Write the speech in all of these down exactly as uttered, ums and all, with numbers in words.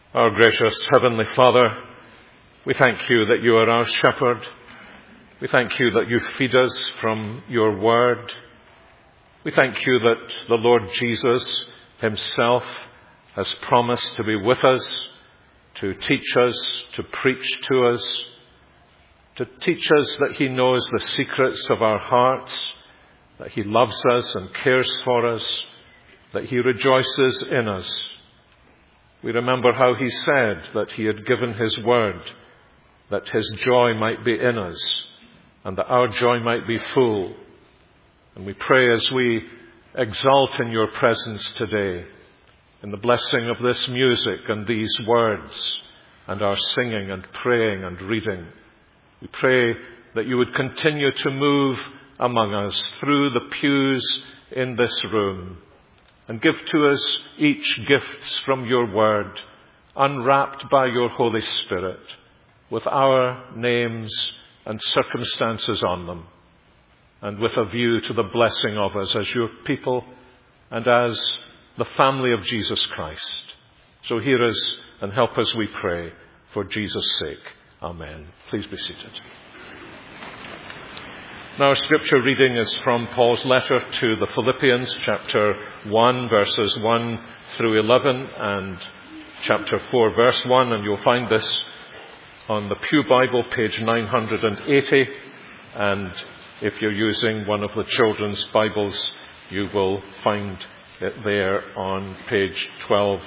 Our gracious Heavenly Father, we thank you that you are our shepherd. We thank you that you feed us from your word. We thank you that the Lord Jesus himself has promised to be with us, to teach us, to preach to us, to teach us that he knows the secrets of our hearts, that he loves us and cares for us, that he rejoices in us. We remember how he said that he had given his word, that his joy might be in us, and that our joy might be full. And we pray as we exalt in your presence today, in the blessing of this music and these words, and our singing and praying and reading, we pray that you would continue to move among us through the pews in this room, and give to us each gifts from your word, unwrapped by your Holy Spirit, with our names and circumstances on them, and with a view to the blessing of us as your people and as the family of Jesus Christ. So hear us and help us, we pray, for Jesus' sake. Amen. Please be seated. Now, our scripture reading is from Paul's letter to the Philippians, chapter one, verses one through eleven, and chapter four, verse one, and you'll find this on the Pew Bible, page nine hundred eighty, and if you're using one of the children's Bibles, you will find it there on page twelve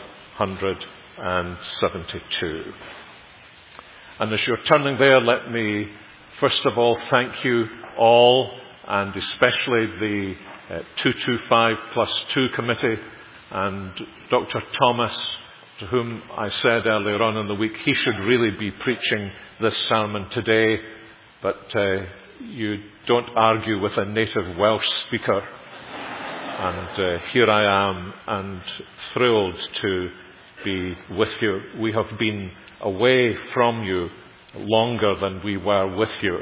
seventy-two. And as you're turning there, let me first of all thank you all, and especially the uh, two twenty-five plus two committee and Doctor Thomas, to whom I said earlier on in the week he should really be preaching this sermon today, but uh, you don't argue with a native Welsh speaker. And uh, here I am, and thrilled to be with you. We have been away from you longer than we were with you,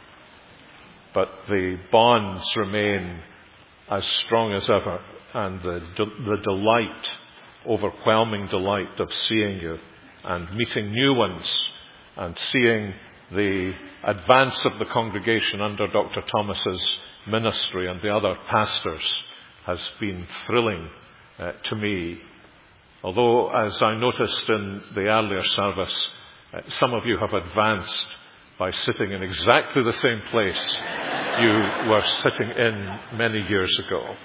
but the bonds remain as strong as ever, and the, the delight, overwhelming delight of seeing you and meeting new ones and seeing the advance of the congregation under Doctor Thomas's ministry and the other pastors has been thrilling uh, to me. Although, as I noticed in the earlier service, uh, some of you have advanced by sitting in exactly the same place you were sitting in many years ago.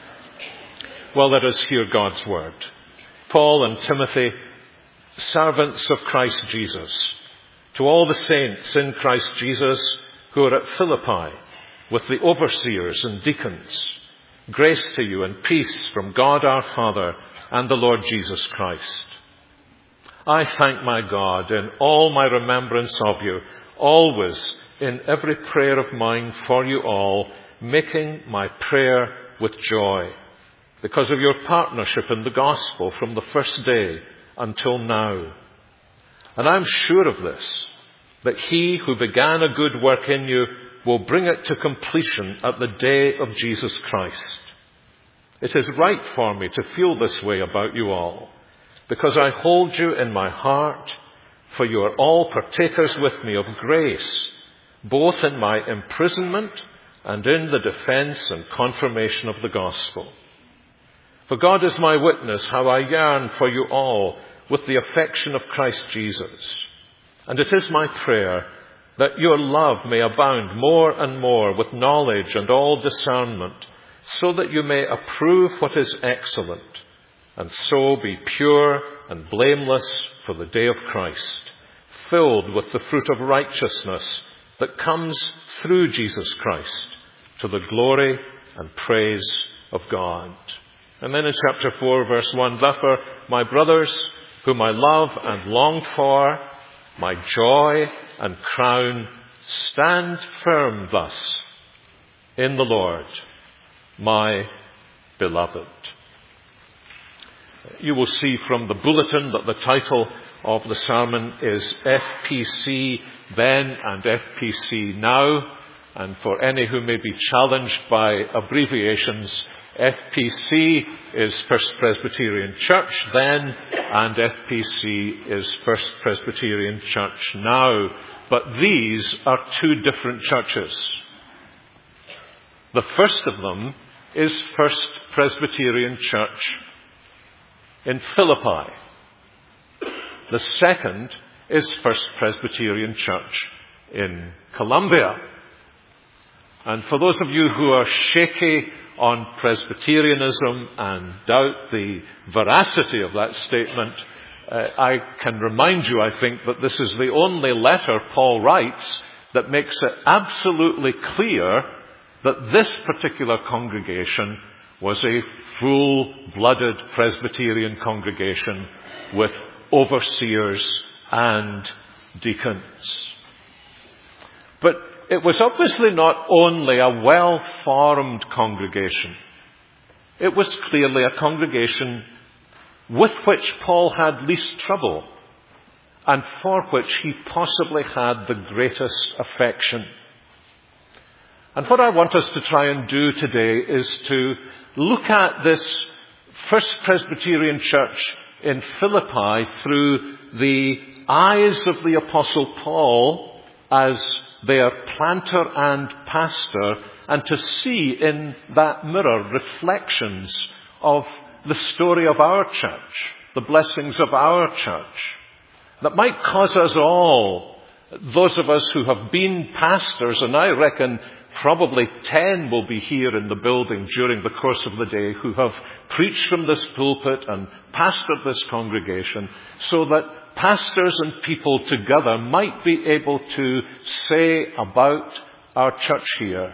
Well, let us hear God's word. Paul and Timothy, servants of Christ Jesus, to all the saints in Christ Jesus who are at Philippi, with the overseers and deacons, grace to you and peace from God our Father and the Lord Jesus Christ. I thank my God in all my remembrance of you, always in every prayer of mine for you all, making my prayer with joy, because of your partnership in the gospel from the first day until now. And I'm sure of this, that he who began a good work in you will bring it to completion at the day of Jesus Christ. It is right for me to feel this way about you all, because I hold you in my heart, for you are all partakers with me of grace, both in my imprisonment and in the defense and confirmation of the gospel. For God is my witness how I yearn for you all with the affection of Christ Jesus. And it is my prayer that your love may abound more and more with knowledge and all discernment, so that you may approve what is excellent, and so be pure and blameless for the day of Christ, filled with the fruit of righteousness that comes through Jesus Christ, to the glory and praise of God. And then in chapter four, verse one, therefore, my brothers, whom I love and long for, my joy and crown, stand firm thus in the Lord, my beloved. You will see from the bulletin that the title of the sermon is F P C Then and F P C Now. And for any who may be challenged by abbreviations, F P C is First Presbyterian Church then, and F P C is First Presbyterian Church now. But these are two different churches. The first of them is First Presbyterian Church in Philippi. The second is First Presbyterian Church in Columbia. And for those of you who are shaky on Presbyterianism and doubt the veracity of that statement, uh, I can remind you, I think, that this is the only letter Paul writes that makes it absolutely clear that this particular congregation was a full-blooded Presbyterian congregation with overseers and deacons. But it was obviously not only a well-formed congregation. It was clearly a congregation with which Paul had least trouble and for which he possibly had the greatest affection. And what I want us to try and do today is to look at this First Presbyterian Church in Philippi through the eyes of the Apostle Paul as their planter and pastor, and to see in that mirror reflections of the story of our church, the blessings of our church, that might cause us all, those of us who have been pastors, and I reckon probably ten will be here in the building during the course of the day, who have preached from this pulpit and pastored this congregation, so that pastors and people together might be able to say about our church here,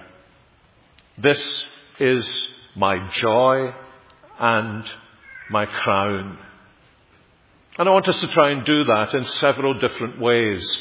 this is my joy and my crown. And I want us to try and do that in several different ways,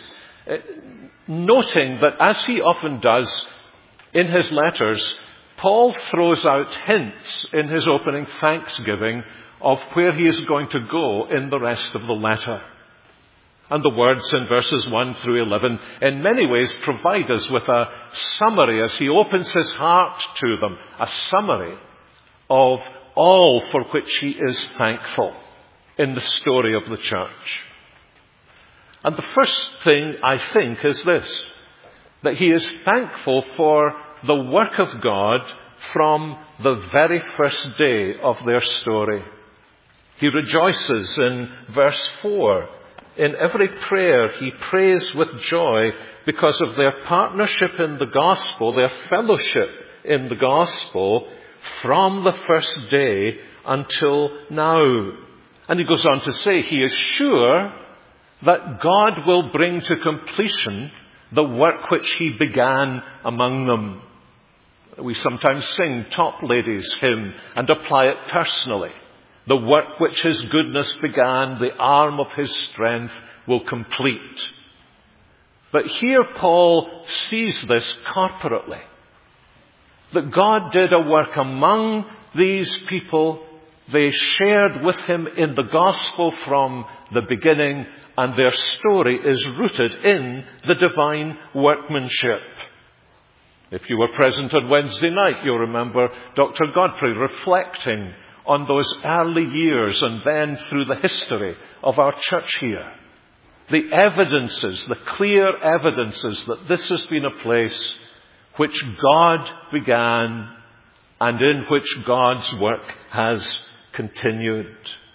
noting that as he often does in his letters, Paul throws out hints in his opening thanksgiving of where he is going to go in the rest of the letter. And the words in verses one through eleven in many ways provide us with a summary as he opens his heart to them, a summary of all for which he is thankful in the story of the church. And the first thing, I think, is this, that he is thankful for the work of God from the very first day of their story. He rejoices in verse four. In every prayer he prays with joy because of their partnership in the gospel, their fellowship in the gospel from the first day until now. And he goes on to say he is sure that God will bring to completion the work which he began among them. We sometimes sing Top Ladies' hymn and apply it personally. The work which his goodness began, the arm of his strength will complete. But here Paul sees this corporately. That God did a work among these people. They shared with him in the gospel from the beginning, and their story is rooted in the divine workmanship. If you were present on Wednesday night, you'll remember Doctor Godfrey reflecting on those early years and then through the history of our church here. The evidences, the clear evidences that this has been a place which God began and in which God's work has continued.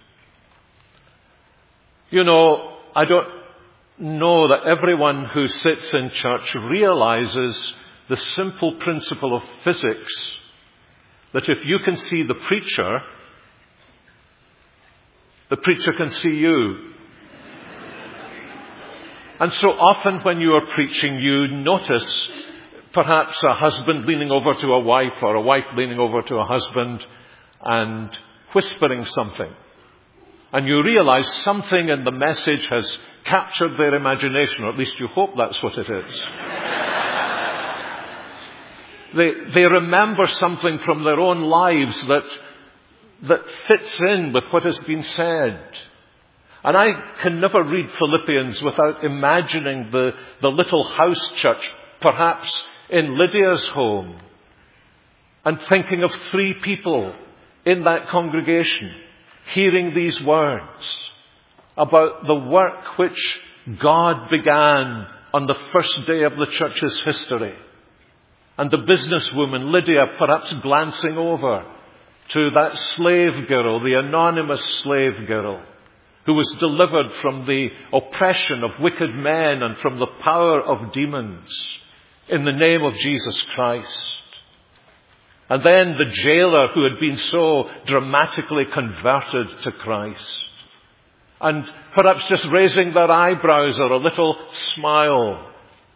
You know, I don't know that everyone who sits in church realizes the simple principle of physics, that if you can see the preacher, the preacher can see you. And so often when you are preaching, you notice perhaps a husband leaning over to a wife or a wife leaning over to a husband and whispering something. And you realize something in the message has captured their imagination, or at least you hope that's what it is. they, they remember something from their own lives that, that fits in with what has been said. And I can never read Philippians without imagining the, the little house church, perhaps in Lydia's home, and thinking of three people in that congregation, hearing these words about the work which God began on the first day of the church's history. And the businesswoman Lydia perhaps glancing over to that slave girl, the anonymous slave girl, who was delivered from the oppression of wicked men and from the power of demons in the name of Jesus Christ. And then the jailer who had been so dramatically converted to Christ. And perhaps just raising their eyebrows or a little smile,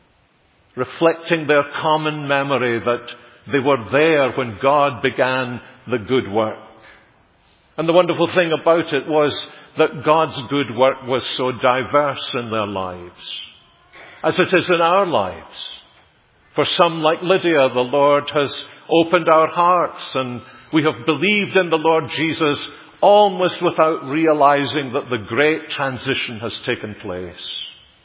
reflecting their common memory that they were there when God began the good work. And the wonderful thing about it was that God's good work was so diverse in their lives, as it is in our lives. For some, like Lydia, the Lord has opened our hearts and we have believed in the Lord Jesus almost without realizing that the great transition has taken place.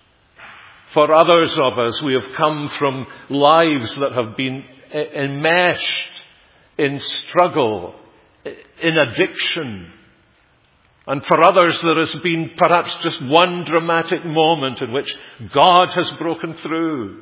For others of us, we have come from lives that have been enmeshed in struggle, in addiction. And for others, there has been perhaps just one dramatic moment in which God has broken through.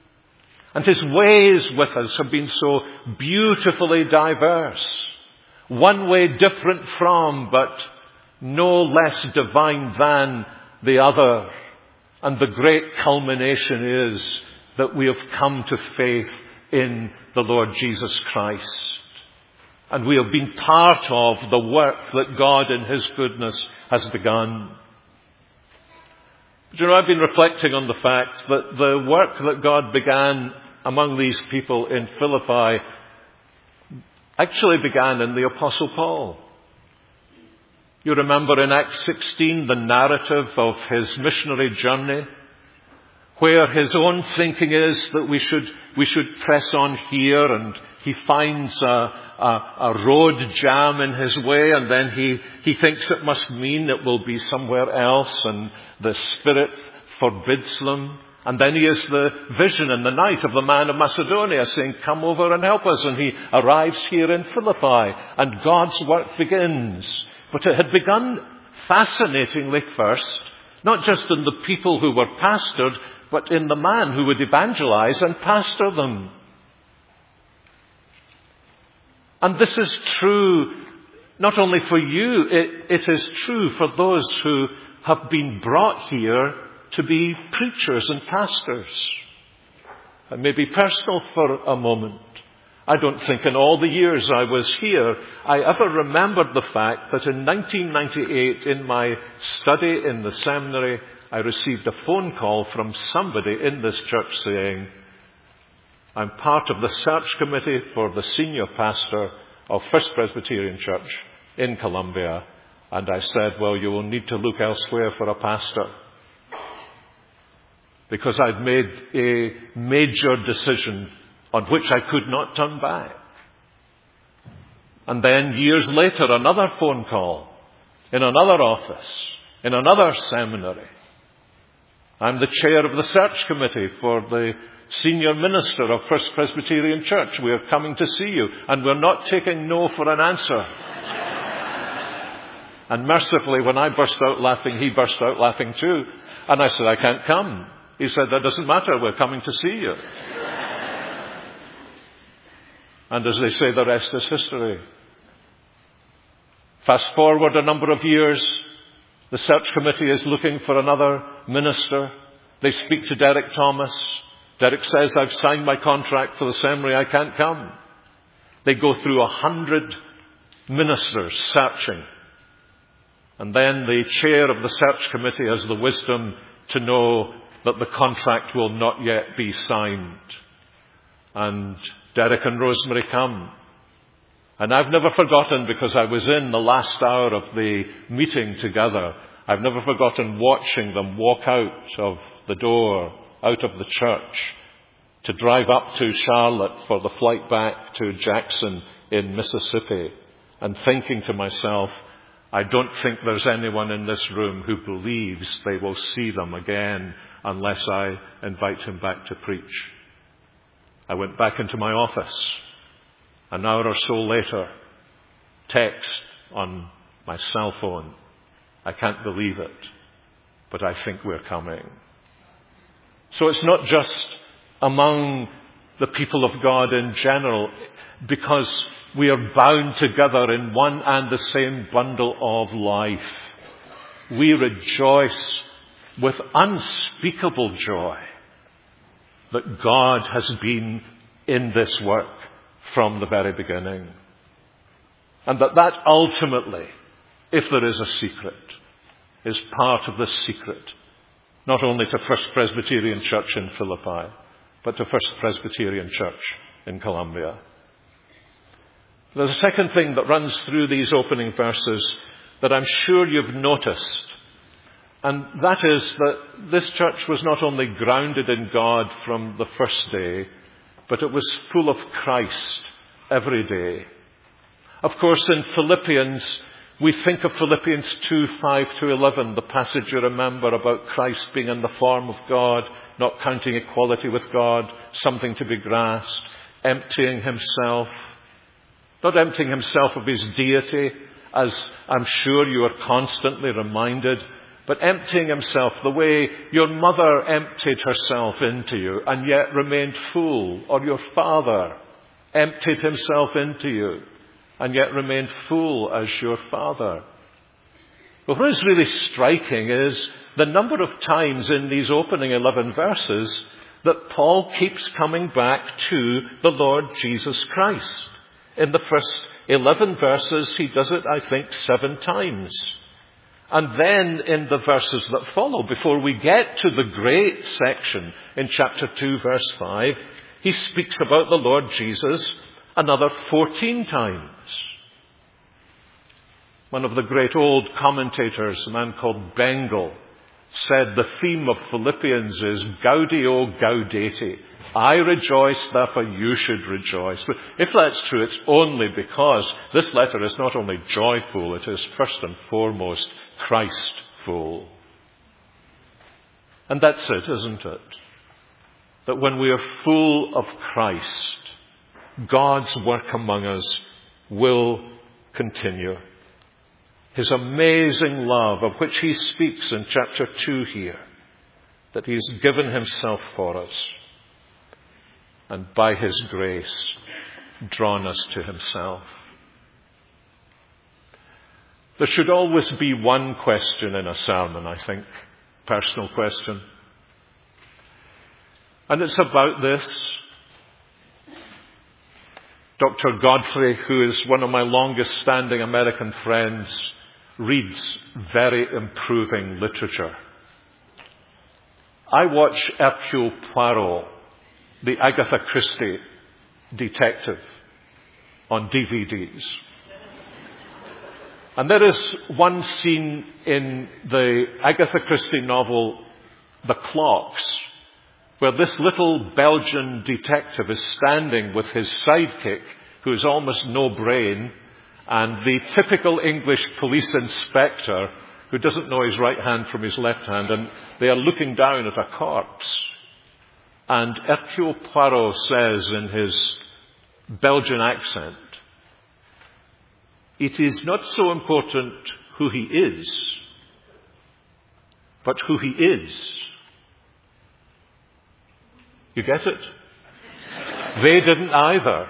And His ways with us have been so beautifully diverse. One way different from, but no less divine than the other. And the great culmination is that we have come to faith in the Lord Jesus Christ. And we have been part of the work that God in His goodness has begun. Do you know, I've been reflecting on the fact that the work that God began among these people in Philippi actually began in the Apostle Paul. You remember in Acts sixteen the narrative of his missionary journey, where his own thinking is that we should we should press on here, and he finds a, a, a road jam in his way, and then he, he thinks it must mean it will be somewhere else, and the Spirit forbids them. And then he has the vision in the night of the man of Macedonia saying, come over and help us. And he arrives here in Philippi, and God's work begins. But it had begun fascinatingly first, not just in the people who were pastored, but in the man who would evangelize and pastor them. And this is true not only for you, it, it is true for those who have been brought here to be preachers and pastors. And maybe personal for a moment. I don't think in all the years I was here, I ever remembered the fact that in nineteen ninety-eight, in my study in the seminary, I received a phone call from somebody in this church saying, I'm part of the search committee for the senior pastor of First Presbyterian Church in Columbia. And I said, well, you will need to look elsewhere for a pastor, because I've made a major decision on which I could not turn back. And then years later, another phone call in another office, in another seminary. I'm the chair of the search committee for the senior minister of First Presbyterian Church. We are coming to see you, and we're not taking no for an answer. And mercifully, when I burst out laughing, he burst out laughing too. And I said, I can't come. He said, that doesn't matter, we're coming to see you. And as they say, the rest is history. Fast forward a number of years, the search committee is looking for another minister. They speak to Derek Thomas. Derek says, I've signed my contract for the seminary, I can't come. They go through a hundred ministers searching. And then the chair of the search committee has the wisdom to know that the contract will not yet be signed. And Derek and Rosemary come. And I've never forgotten, because I was in the last hour of the meeting together, I've never forgotten watching them walk out of the door, out of the church, to drive up to Charlotte for the flight back to Jackson in Mississippi, and thinking to myself, I don't think there's anyone in this room who believes they will see them again unless I invite him back to preach. I went back into my office an hour or so later text on my cell phone. I can't believe it, but I think we're coming. So it's not just among the people of God in general, because we are bound together in one and the same bundle of life. We rejoice with unspeakable joy that God has been in this work from the very beginning. And that that ultimately, if there is a secret, is part of the secret, not only to First Presbyterian Church in Philippi, but to First Presbyterian Church in Columbia. There's a second thing that runs through these opening verses that I'm sure you've noticed, and that is that this church was not only grounded in God from the first day, but it was full of Christ every day. Of course, in Philippians, we think of Philippians two, five to eleven, the passage you remember about Christ being in the form of God, not counting equality with God something to be grasped, emptying himself. Not emptying himself of his deity, as I'm sure you are constantly reminded, but emptying himself the way your mother emptied herself into you and yet remained full, or your father emptied himself into you and yet remained full as your father. But what is really striking is the number of times in these opening eleven verses that Paul keeps coming back to the Lord Jesus Christ. In the first eleven verses, he does it, I think, seven times. And then in the verses that follow, before we get to the great section in chapter two, verse five, he speaks about the Lord Jesus another fourteen times. One of the great old commentators, a man called Bengal, said the theme of Philippians is Gaudio Gaudete. I rejoice, therefore you should rejoice. But if that's true, it's only because this letter is not only joyful, it is first and foremost Christful. And that's it, isn't it? That when we are full of Christ, God's work among us will continue. His amazing love, of which he speaks in chapter two here, that he's given himself for us, and by his grace, drawn us to himself. There should always be one question in a sermon, I think, personal question. And it's about this. Doctor Godfrey, who is one of my longest standing American friends, reads very improving literature. I watch Hercule Poirot, the Agatha Christie detective, on D V Ds. And there is one scene in the Agatha Christie novel, The Clocks, where this little Belgian detective is standing with his sidekick, who has almost no brain, and the typical English police inspector, who doesn't know his right hand from his left hand, and they are looking down at a corpse. And Hercule Poirot says in his Belgian accent, it is not so important who he is, but who he is. You get it? They didn't either.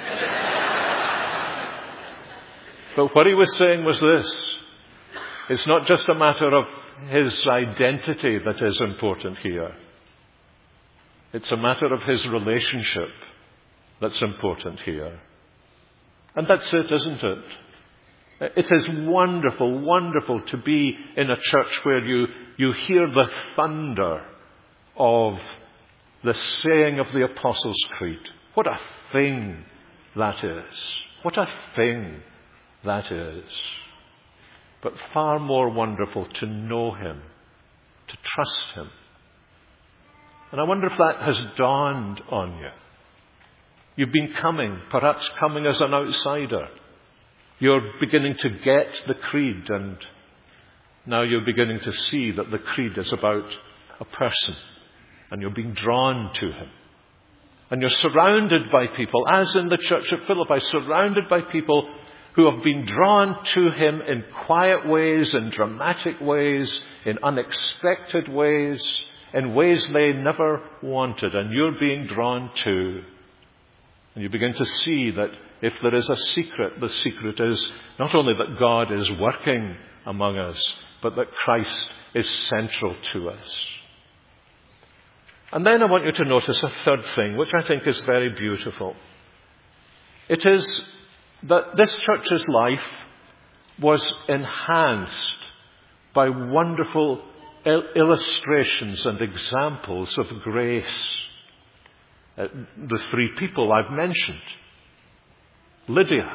But what he was saying was this. It's not just a matter of his identity that is important here. It's a matter of his relationship that's important here. And that's it, isn't it? It is wonderful, wonderful to be in a church where you, you hear the thunder of the saying of the Apostles' Creed. What a thing that is. What a thing that is. But far more wonderful to know him, to trust him. And I wonder if that has dawned on you. You've been coming, perhaps coming as an outsider. You're beginning to get the creed, and now you're beginning to see that the creed is about a person, and you're being drawn to him. And you're surrounded by people, as in the church of Philippi, surrounded by people who have been drawn to him in quiet ways, in dramatic ways, in unexpected ways, in ways they never wanted, and you're being drawn to. And you begin to see that if there is a secret, the secret is not only that God is working among us, but that Christ is central to us. And then I want you to notice a third thing, which I think is very beautiful. It is that this church's life was enhanced by wonderful il- illustrations and examples of grace. Uh, the three people I've mentioned. Lydia,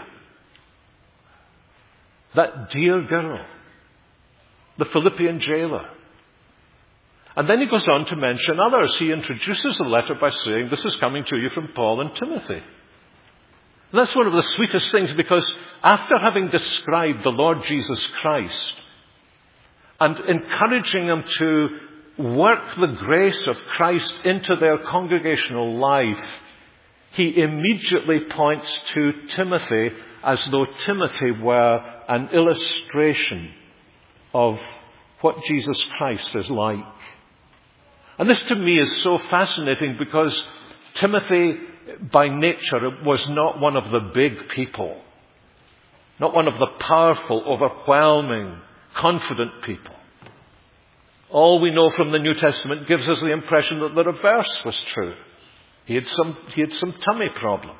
that dear girl, the Philippian jailer. And then he goes on to mention others. He introduces the letter by saying, this is coming to you from Paul and Timothy. And that's one of the sweetest things, because after having described the Lord Jesus Christ and encouraging them to work the grace of Christ into their congregational life, he immediately points to Timothy as though Timothy were an illustration of what Jesus Christ is like. And this to me is so fascinating, because Timothy, by nature, was not one of the big people. Not one of the powerful, overwhelming, confident people. All we know from the New Testament gives us the impression that the reverse was true. He had some, he had some tummy problems.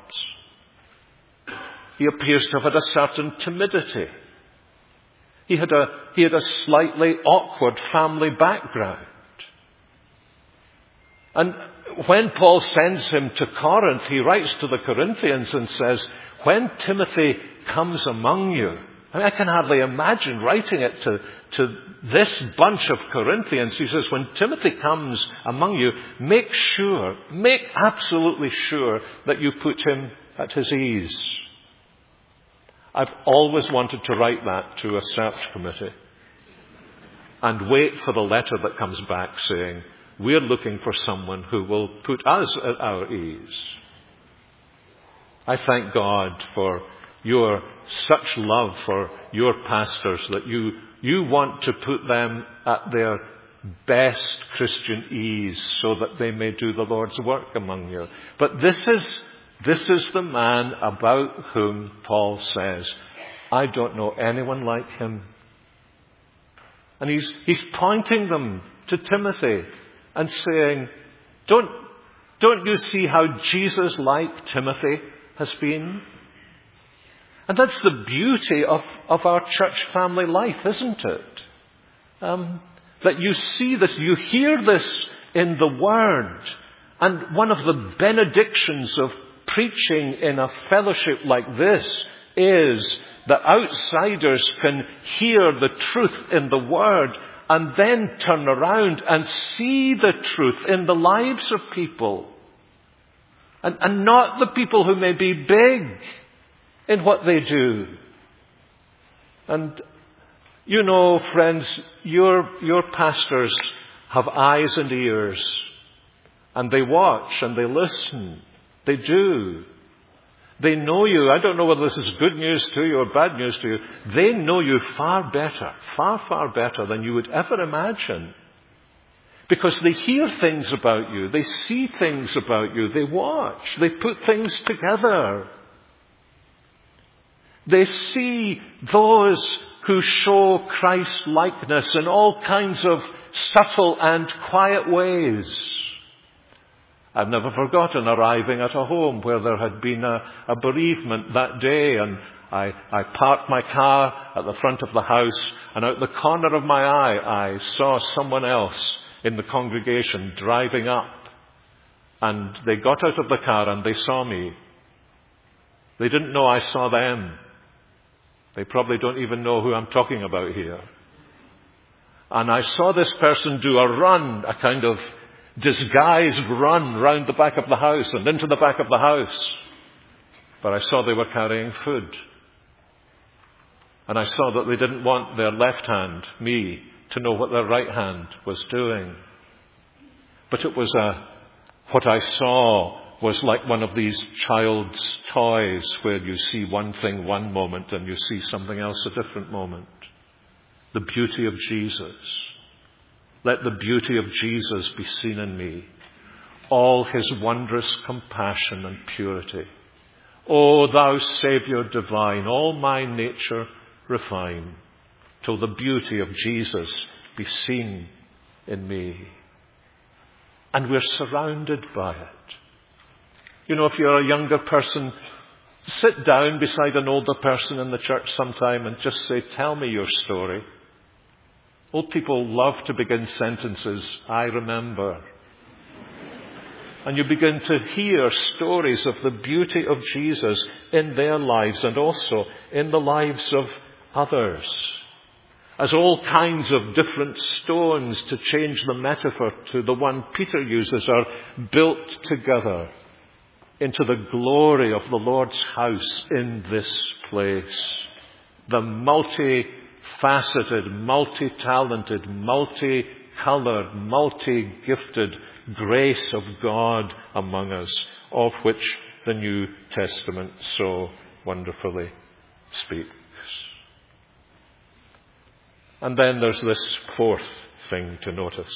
He appears to have had a certain timidity. He had a, he had a slightly awkward family background. And when Paul sends him to Corinth, he writes to the Corinthians and says, when Timothy comes among you, I mean, I can hardly imagine writing it to, to this bunch of Corinthians. He says, when Timothy comes among you, make sure, make absolutely sure that you put him at his ease. I've always wanted to write that to a search committee and wait for the letter that comes back saying, we're looking for someone who will put us at our ease. I thank God for your such love for your pastors that you, you want to put them at their best Christian ease so that they may do the Lord's work among you. But this is, this is the man about whom Paul says, I don't know anyone like him. And he's, he's pointing them to Timothy and saying, don't, don't you see how Jesus, like Timothy, has been? And that's the beauty of, of our church family life, isn't it? Um, that you see this, you hear this in the Word. And one of the benedictions of preaching in a fellowship like this is that outsiders can hear the truth in the Word and then turn around and see the truth in the lives of people. And, and not the people who may be big in what they do. And you know, friends, your, your pastors have eyes and ears. And they watch and they listen. They do. They know you. I don't know whether this is good news to you or bad news to you. They know you far better, far, far better than you would ever imagine. Because they hear things about you. They see things about you. They watch. They put things together. They see those who show Christ-likeness in all kinds of subtle and quiet ways. I've never forgotten arriving at a home where there had been a, a bereavement that day, and I, I parked my car at the front of the house, and out the corner of my eye I saw someone else in the congregation driving up. And they got out of the car and they saw me. They didn't know I saw them. They probably don't even know who I'm talking about here. And I saw this person do a run, a kind of disguised run round the back of the house and into the back of the house. But I saw they were carrying food. And I saw that they didn't want their left hand, me, to know what their right hand was doing. But it was a, what I saw was like one of these child's toys where you see one thing one moment and you see something else a different moment. The beauty of Jesus. Let the beauty of Jesus be seen in me. All his wondrous compassion and purity. O thou Saviour divine, all my nature refine, till the beauty of Jesus be seen in me. And we're surrounded by it. You know, if you're a younger person, sit down beside an older person in the church sometime and just say, tell me your story. Old people love to begin sentences, I remember. And you begin to hear stories of the beauty of Jesus in their lives and also in the lives of others. As all kinds of different stones, to change the metaphor to the one Peter uses, are built together into the glory of the Lord's house in this place. The multi-faceted, multi-talented, multi-coloured, multi-gifted grace of God among us, of which the New Testament so wonderfully speaks. And then there's this fourth thing to notice.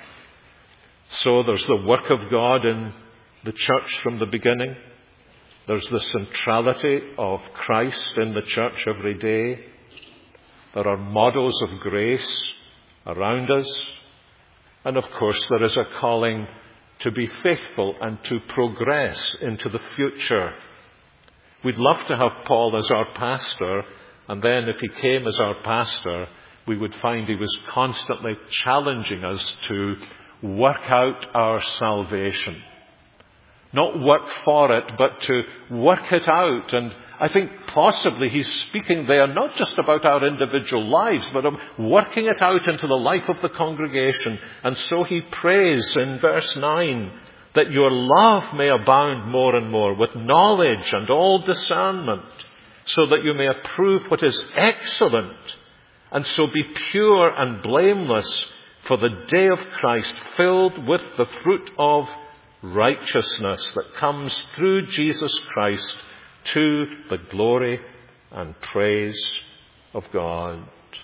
So there's the work of God in the church from the beginning. There's the centrality of Christ in the church every day. There are models of grace around us. And of course, there is a calling to be faithful and to progress into the future. We'd love to have Paul as our pastor, and then if he came as our pastor, we would find he was constantly challenging us to work out our salvation. Not work for it, but to work it out. And I think possibly he's speaking there not just about our individual lives, but of working it out into the life of the congregation. And so he prays in verse nine that your love may abound more and more with knowledge and all discernment, so that you may approve what is excellent, and so be pure and blameless for the day of Christ, filled with the fruit of righteousness that comes through Jesus Christ to the glory and praise of God.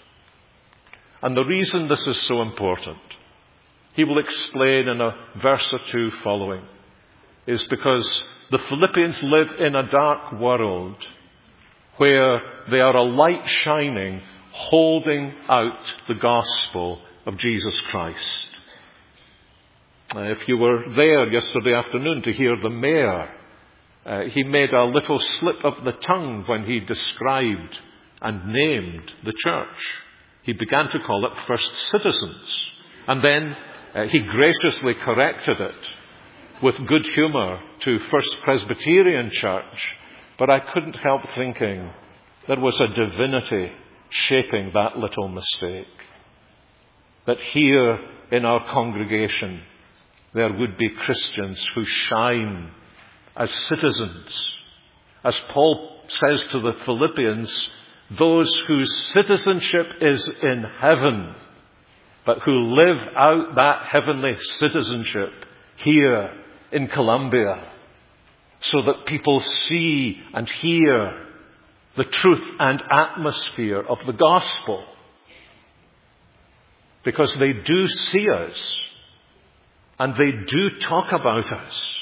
And the reason this is so important, he will explain in a verse or two following, is because the Philippians live in a dark world where they are a light shining, holding out the gospel of Jesus Christ. Uh, if you were there yesterday afternoon to hear the mayor, uh, he made a little slip of the tongue when he described and named the church. He began to call it First Citizens. And then uh, he graciously corrected it with good humour to First Presbyterian Church. But I couldn't help thinking there was a divinity shaping that little mistake. That here in our congregation there would be Christians who shine as citizens. As Paul says to the Philippians, those whose citizenship is in heaven, but who live out that heavenly citizenship here in Columbia, so that people see and hear the truth and atmosphere of the gospel. Because they do see us, and they do talk about us.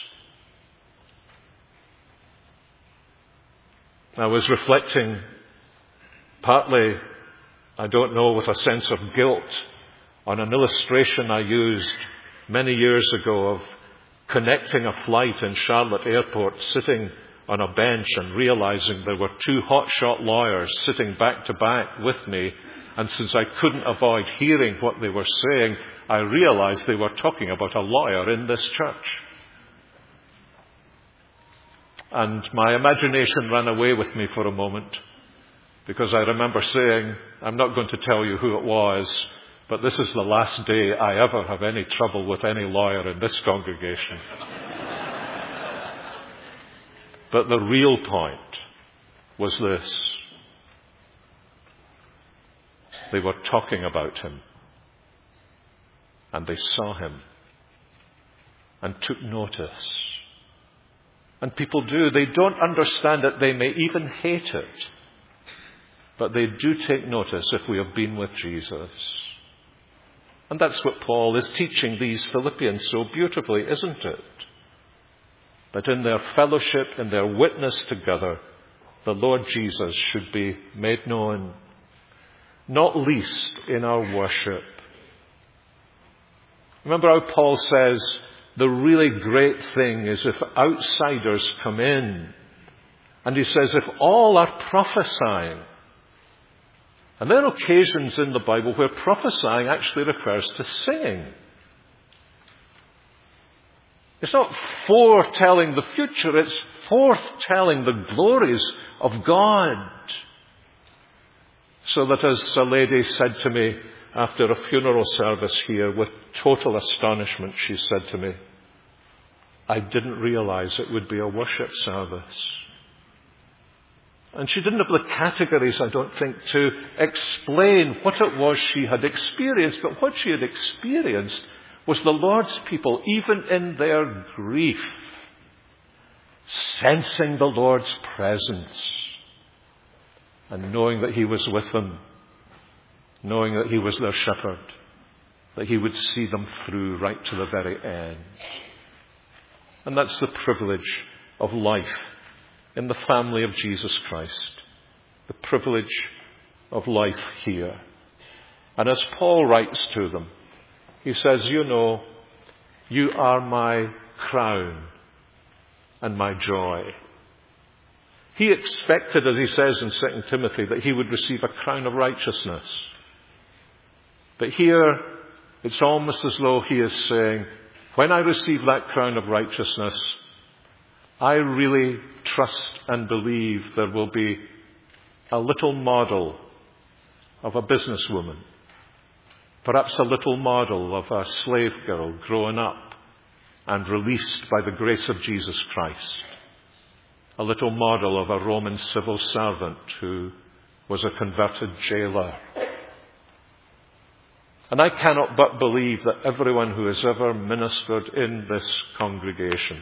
I was reflecting, partly, I don't know, with a sense of guilt, on an illustration I used many years ago of connecting a flight in Charlotte Airport, sitting on a bench and realizing there were two hotshot lawyers sitting back to back with me. And since I couldn't avoid hearing what they were saying, I realized they were talking about a lawyer in this church. And my imagination ran away with me for a moment, because I remember saying, I'm not going to tell you who it was, but this is the last day I ever have any trouble with any lawyer in this congregation. But the real point was this. They were talking about him, and they saw him and took notice And people do. They don't understand it. They may even hate it. But they do take notice if we have been with Jesus. And that's what Paul is teaching these Philippians so beautifully, isn't it? That in their fellowship, in their witness together, the Lord Jesus should be made known, not least in our worship. Remember how Paul says the really great thing is if outsiders come in. And he says if all are prophesying. And there are occasions in the Bible where prophesying actually refers to singing. It's not foretelling the future, it's foretelling the glories of God. So that as a lady said to me after a funeral service here, with total astonishment, she said to me, I didn't realize it would be a worship service. And she didn't have the categories, I don't think, to explain what it was she had experienced. But what she had experienced was the Lord's people, even in their grief, sensing the Lord's presence and knowing that He was with them, knowing that He was their shepherd, that He would see them through right to the very end. And that's the privilege of life in the family of Jesus Christ, the privilege of life here. And as Paul writes to them, he says, you know, you are my crown and my joy. He expected, as he says in Second Timothy, that he would receive a crown of righteousness. But here, it's almost as though he is saying, when I receive that crown of righteousness, I really trust and believe there will be a little model of a businesswoman, perhaps a little model of a slave girl growing up and released by the grace of Jesus Christ, a little model of a Roman civil servant who was a converted jailer. And I cannot but believe that everyone who has ever ministered in this congregation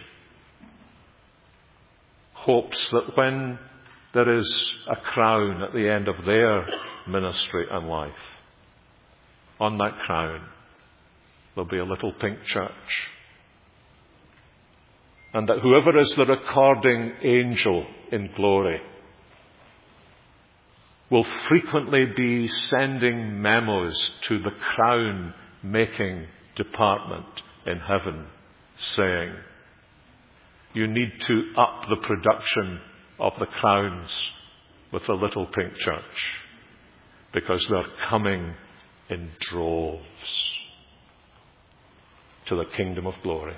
hopes that when there is a crown at the end of their ministry and life, on that crown there'll be a little pink church. And that whoever is the recording angel in glory will frequently be sending memos to the crown-making department in heaven saying, you need to up the production of the crowns with the little pink church because they're coming in droves to the kingdom of glory.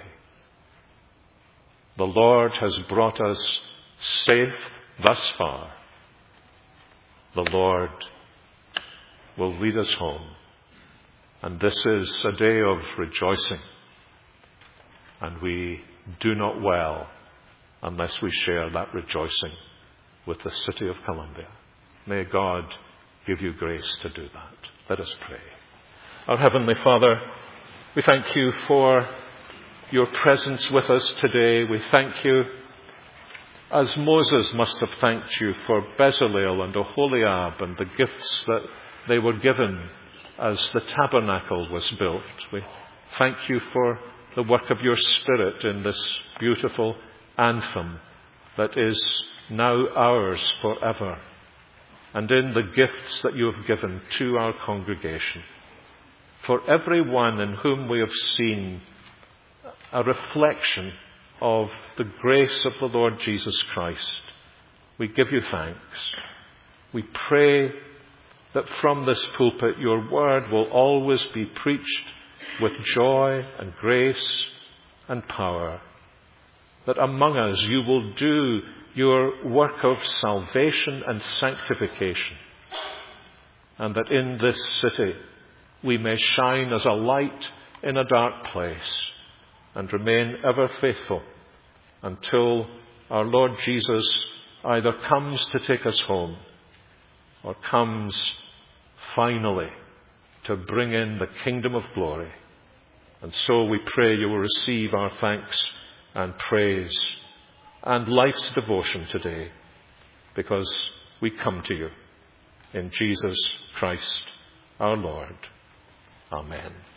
The Lord has brought us safe thus far. The Lord will lead us home. And this is a day of rejoicing. And we do not well unless we share that rejoicing with the city of Columbia. May God give you grace to do that. Let us pray. Our Heavenly Father, we thank you for your presence with us today. We thank you, as Moses must have thanked you for Bezalel and Oholiab and the gifts that they were given as the tabernacle was built. We thank you for the work of your Spirit in this beautiful anthem that is now ours forever, and in the gifts that you have given to our congregation. For every one in whom we have seen a reflection of the grace of the Lord Jesus Christ, we give you thanks. We pray that from this pulpit your word will always be preached with joy and grace and power, that among us you will do your work of salvation and sanctification, and that in this city we may shine as a light in a dark place and remain ever faithful until our Lord Jesus either comes to take us home or comes finally to bring in the kingdom of glory. And so we pray you will receive our thanks and praise and life's devotion today, because we come to you in Jesus Christ our Lord. Amen.